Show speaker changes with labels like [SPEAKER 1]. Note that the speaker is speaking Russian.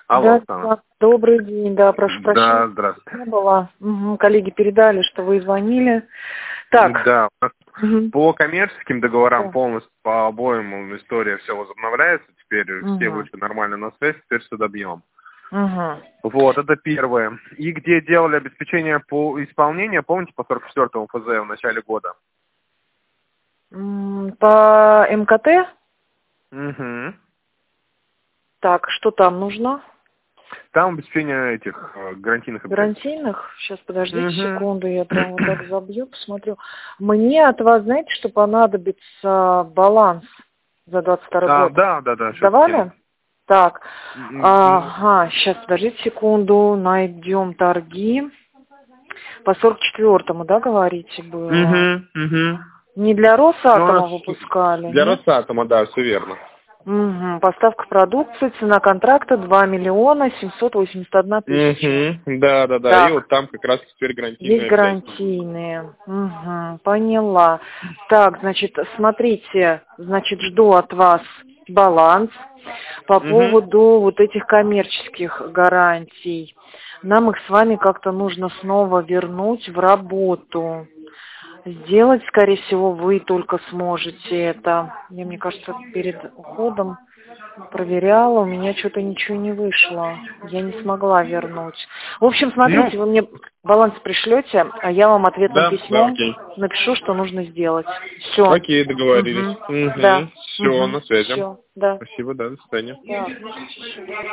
[SPEAKER 1] Алло,
[SPEAKER 2] Да,
[SPEAKER 1] Оксана.
[SPEAKER 2] да, добрый день, да, прошу
[SPEAKER 1] Да,
[SPEAKER 2] прощения.
[SPEAKER 1] здравствуйте.
[SPEAKER 2] Не было. Коллеги передали, что вы звонили. Так.
[SPEAKER 1] Да, у нас
[SPEAKER 2] Мгм.
[SPEAKER 1] по коммерческим договорам
[SPEAKER 2] Да.
[SPEAKER 1] полностью по обоим история все возобновляется. Теперь все
[SPEAKER 2] Мгм.
[SPEAKER 1] вышли нормально на связь, теперь все добьем.
[SPEAKER 2] Мгм.
[SPEAKER 1] Вот, это первое. И где делали обеспечение по исполнению, помните, по 44-му ФЗ в начале года?
[SPEAKER 2] По МКТ?
[SPEAKER 1] Угу.
[SPEAKER 2] Так, что там нужно?
[SPEAKER 1] Там обеспечение этих гарантийных обязательств.
[SPEAKER 2] Гарантийных? Сейчас, подождите
[SPEAKER 1] Угу.
[SPEAKER 2] секунду, я прям вот так забью, посмотрю. Мне от вас, знаете, что понадобится баланс за 22 год?
[SPEAKER 1] Да, сейчас
[SPEAKER 2] Сдавали?
[SPEAKER 1] скину.
[SPEAKER 2] Так,
[SPEAKER 1] Ну,
[SPEAKER 2] ага, сейчас, подождите секунду, найдем торги. По 44-му, да, говорите, было?
[SPEAKER 1] угу.
[SPEAKER 2] Не для
[SPEAKER 1] Ну, у нас
[SPEAKER 2] Росатома выпускали,
[SPEAKER 1] для
[SPEAKER 2] нет?
[SPEAKER 1] Росатома, да, все верно.
[SPEAKER 2] Угу. Поставка продукции, цена контракта 2 миллиона 781 тысяча.
[SPEAKER 1] Да. И вот
[SPEAKER 2] Так,
[SPEAKER 1] там как раз теперь
[SPEAKER 2] есть
[SPEAKER 1] гарантийные обязательства будут.
[SPEAKER 2] гарантийные. Угу, поняла. Так, значит, смотрите, значит, жду от вас баланс по
[SPEAKER 1] Угу.
[SPEAKER 2] поводу вот этих коммерческих гарантий. Нам их с вами как-то нужно снова вернуть в работу. Сделать, скорее всего, вы только сможете это. Я, мне кажется, перед уходом проверяла, у меня что-то ничего не вышло. Я не смогла вернуть. В общем,
[SPEAKER 1] Ну,
[SPEAKER 2] смотрите, вы мне баланс пришлете, а я вам ответным
[SPEAKER 1] да,
[SPEAKER 2] письмом
[SPEAKER 1] окей.
[SPEAKER 2] напишу, что нужно сделать. Все.
[SPEAKER 1] Окей, договорились.
[SPEAKER 2] Да.
[SPEAKER 1] Все, на связи.
[SPEAKER 2] Все. Да.
[SPEAKER 1] Спасибо, да, до свидания.
[SPEAKER 2] Да.